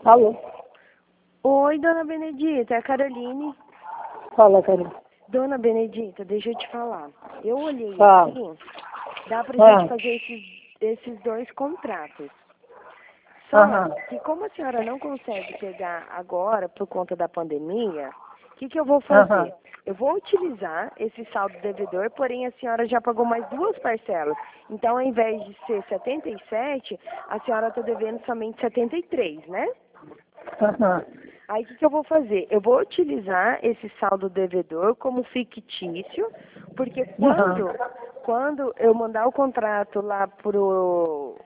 Alô? Oi, dona Benedita, é a Caroline. Fala, Caroline. Dona Benedita, deixa eu te falar. Eu olhei Fala. aqui, dá pra Ah. gente fazer esses dois contratos. Só Aham. que como a senhora não consegue pegar agora por conta da pandemia, o que eu vou fazer? Aham. Eu vou utilizar esse saldo devedor, porém a senhora já pagou mais duas parcelas. Então, ao invés de ser 77, a senhora está devendo somente 73, né? Aham. Aí o que eu vou fazer? Eu vou utilizar esse saldo devedor como fictício, porque quando eu mandar o contrato lá pro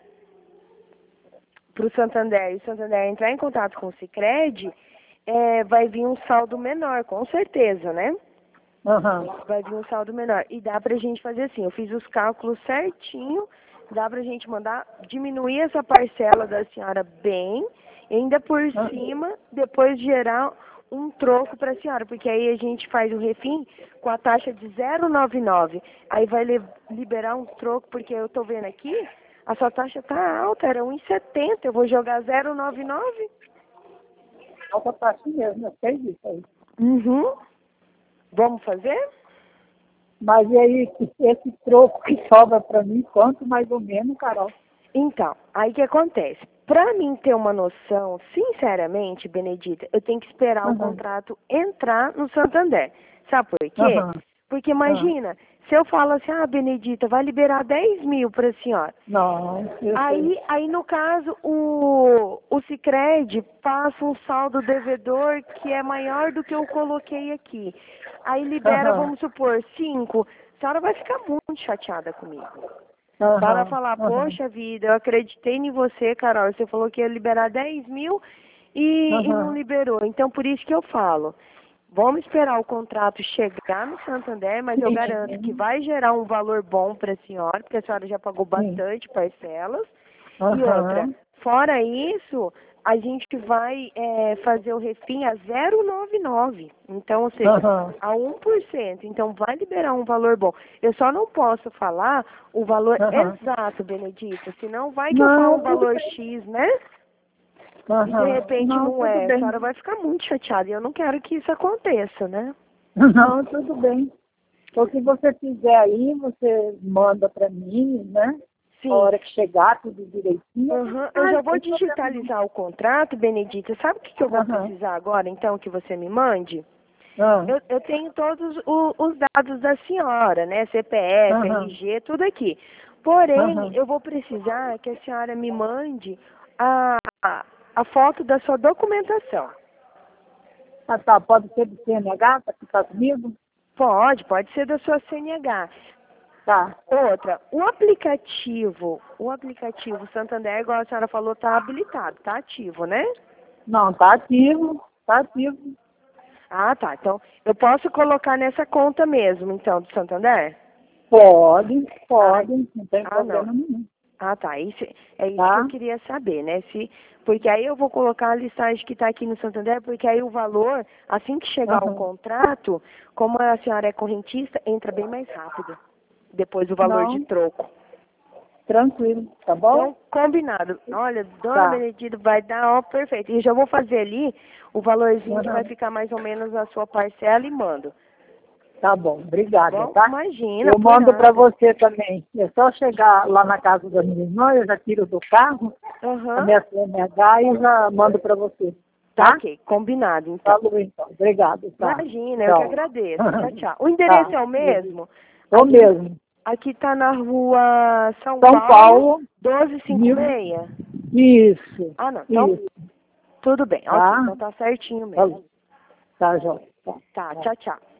Santander e o Santander entrar em contato com o Sicredi, vai vir um saldo menor, com certeza, né? Aham. Vai vir um saldo menor. E dá pra gente fazer assim, eu fiz os cálculos certinho, dá pra gente mandar diminuir essa parcela da senhora bem, e ainda por cima, depois gerar um troco para a senhora, porque aí a gente faz o refim com a taxa de 0,99. Aí vai liberar um troco, porque eu tô vendo aqui, a sua taxa tá alta, era 1,70, eu vou jogar 0,99. Alta taxa mesmo, eu sei disso aí. Uhum. Vamos fazer? Mas e aí, esse troco que sobra para mim, quanto mais ou menos, Carol? Então, aí o que acontece? Para mim ter uma noção, sinceramente, Benedita, eu tenho que esperar o Aham. contrato entrar no Santander. Sabe por quê? Aham. Porque imagina, se eu falo assim, Benedita, vai liberar 10 mil para a senhora. Não, eu sei. Aí no caso, o Sicredi passa um saldo devedor que é maior do que eu coloquei aqui. Aí libera, Aham. vamos supor, 5. A senhora vai ficar muito chateada comigo. Para Aham. falar, Aham. poxa vida, eu acreditei em você, Carol. Você falou que ia liberar 10 mil e não Aham. liberou. Então, por isso que eu falo, vamos esperar o contrato chegar no Santander, mas eu garanto que Sim. vai gerar um valor bom para a senhora, porque a senhora já pagou Sim. bastante parcelas. E outra, Aham. fora isso, a gente vai fazer o refim a 0,99. Então, ou seja, Aham. a 1%. Então, vai liberar um valor bom. Eu só não posso falar o valor Aham. exato, Benedita, senão vai que eu falo Não, um tudo valor bem. X, né? E de Aham. repente Não, não tudo é. A bem. senhora vai ficar muito chateada e eu não quero que isso aconteça, né? Não, tudo bem. O que você fizer aí, você manda para mim, né? A Sim. hora que chegar, tudo direitinho, a gente Uhum. Eu faz, já não vou tem problema não. digitalizar o contrato, Benedita. Sabe o que eu vou Aham. precisar agora, então, que você me mande? Ah, Eu tenho todos os dados da senhora, né? CPF, aham. RG, tudo aqui. Porém, Aham. eu vou precisar que a senhora me mande a foto da sua documentação. Ah, tá. Pode ser do CNH, para ficar comigo? Pode ser da sua CNH. Tá. Outra, o aplicativo Santander, igual a senhora falou, tá habilitado, tá ativo, né? Não, tá ativo. Tá ativo. Ah, tá. Então, eu posso colocar nessa conta mesmo, então, do Santander? Pode, Ah, pode. Não tem não. problema nenhum. Ah, tá. É isso que eu Tá? queria saber, né? Porque aí eu vou colocar a listagem que está aqui no Santander, porque aí o valor, assim que chegar o Aham. contrato, como a senhora é correntista, entra bem mais rápido. Depois o valor de Não, troco. tranquilo. Tá bom? Então, combinado. Olha, dona Tá. Benedita, vai dar, ó, perfeito. E já vou fazer ali o valorzinho que vai Aham. ficar mais ou menos a sua parcela e mando. Tá bom, Tá obrigada, bom? tá? Imagina, Eu por mando para nada. você também. É só chegar lá na casa da minha irmã, eu já tiro do carro a Aham. minha CNH e já mando para você, Tá tá? ok, combinado então. Falou então. Obrigado, tá? Imagina, eu que Tchau. agradeço. Tchau, tchau. O endereço Tá. é o mesmo? Tô Aqui, mesmo. aqui tá na rua São São Paulo, Paulo, mil... 1256. Isso, Ah, não. Então, isso. tudo bem. Ok, Tá? então tá certinho mesmo. Falou. Tá, Jó. Tá. Tá, Tá. tchau, tchau.